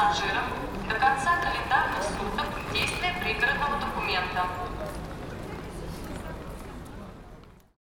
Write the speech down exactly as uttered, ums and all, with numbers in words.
пассажирам до конца календарных суток действия пригородного документа.